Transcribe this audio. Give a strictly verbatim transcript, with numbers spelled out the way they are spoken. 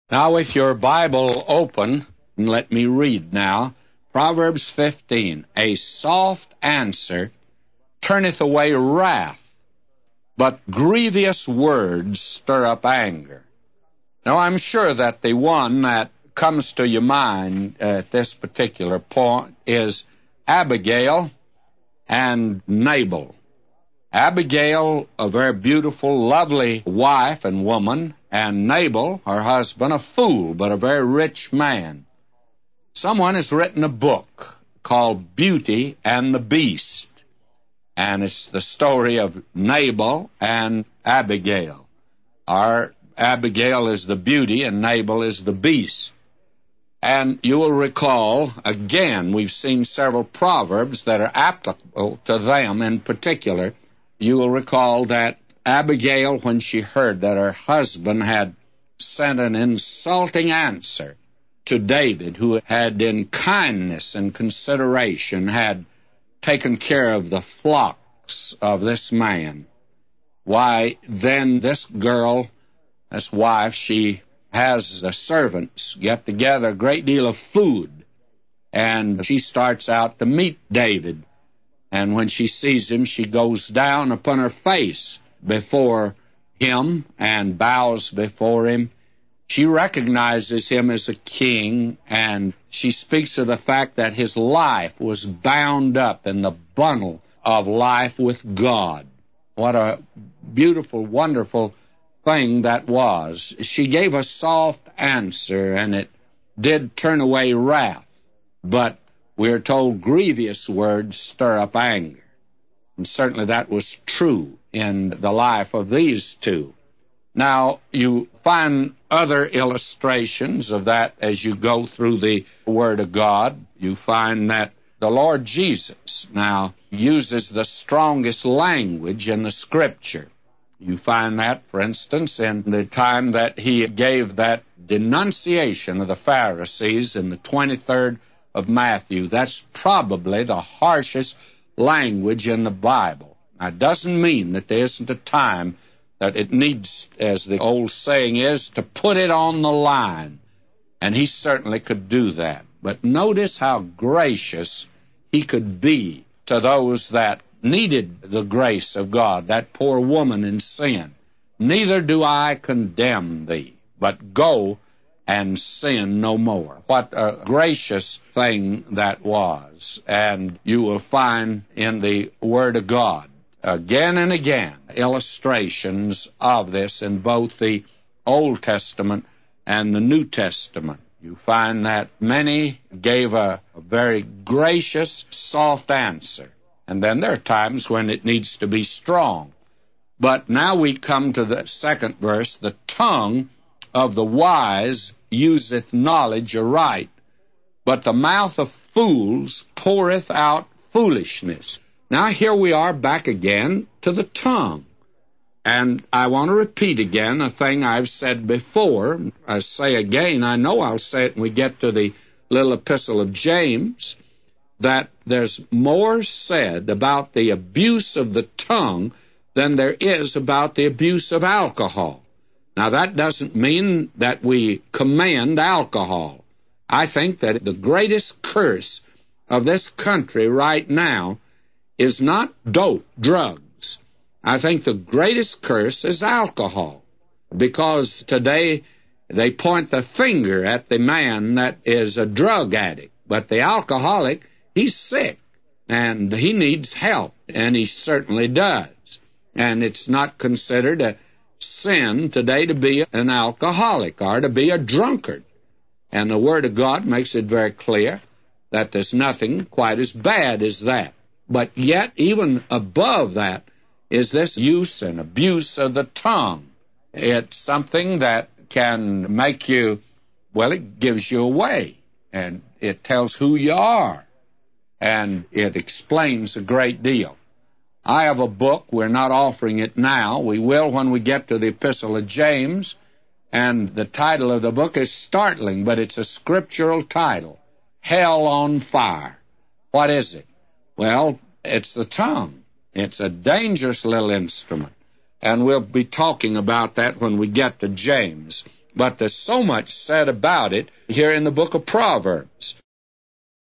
Now, with your Bible open, and let me read now, Proverbs fifteen, a soft answer turneth away wrath, but grievous words stir up anger. Now, I'm sure that the one that comes to your mind at this particular point is Abigail and Nabal. Abigail, a very beautiful, lovely wife and woman, and Nabal, her husband, a fool, but a very rich man. Someone has written a book called Beauty and the Beast, and it's the story of Nabal and Abigail. Our Abigail is the beauty and Nabal is the beast. And you will recall, again, we've seen several proverbs that are applicable to them in particular. You will recall that Abigail, when she heard that her husband had sent an insulting answer to David, who had in kindness and consideration had taken care of the flocks of this man, why, then this girl, this wife, she has the servants get together a great deal of food, and she starts out to meet David. And when she sees him, she goes down upon her face before him and bows before him. She recognizes him as a king, and she speaks of the fact that his life was bound up in the bundle of life with God. What a beautiful, wonderful thing that was. She gave a soft answer, and it did turn away wrath, but we're told grievous words stir up anger. And certainly that was true in the life of these two. Now, you find other illustrations of that as you go through the Word of God. You find that the Lord Jesus now uses the strongest language in the Scripture. You find that, for instance, in the time that he gave that denunciation of the Pharisees in the twenty-third of Matthew. That's probably the harshest language in the Bible. Now, it doesn't mean that there isn't a time that it needs, as the old saying is, to put it on the line. And he certainly could do that. But notice how gracious he could be to those that needed the grace of God, that poor woman in sin. Neither do I condemn thee, but go and sin no more. What a gracious thing that was. And you will find in the Word of God, again and again, illustrations of this in both the Old Testament and the New Testament. You find that many gave a, a very gracious, soft answer. And then there are times when it needs to be strong. But now we come to the second verse. The tongue of the wise useth knowledge aright, but the mouth of fools poureth out foolishness. Now here we are back again to the tongue. And I want to repeat again a thing I've said before. I say again, I know I'll say it when we get to the little epistle of James, that there's more said about the abuse of the tongue than there is about the abuse of alcohol. Now, that doesn't mean that we commend alcohol. I think that the greatest curse of this country right now is not dope, drugs. I think the greatest curse is alcohol, because today they point the finger at the man that is a drug addict, but the alcoholic, he's sick, and he needs help, and he certainly does. And it's not considered a sin today to be an alcoholic or to be a drunkard. And the Word of God makes it very clear that there's nothing quite as bad as that. But yet, even above that, is this use and abuse of the tongue. It's something that can make you, well, it gives you away, and it tells who you are, and it explains a great deal. I have a book. We're not offering it now. We will when we get to the Epistle of James, and the title of the book is startling, but it's a scriptural title, Hell on Fire. What is it? Well, it's the tongue. It's a dangerous little instrument, and we'll be talking about that when we get to James. But there's so much said about it here in the book of Proverbs.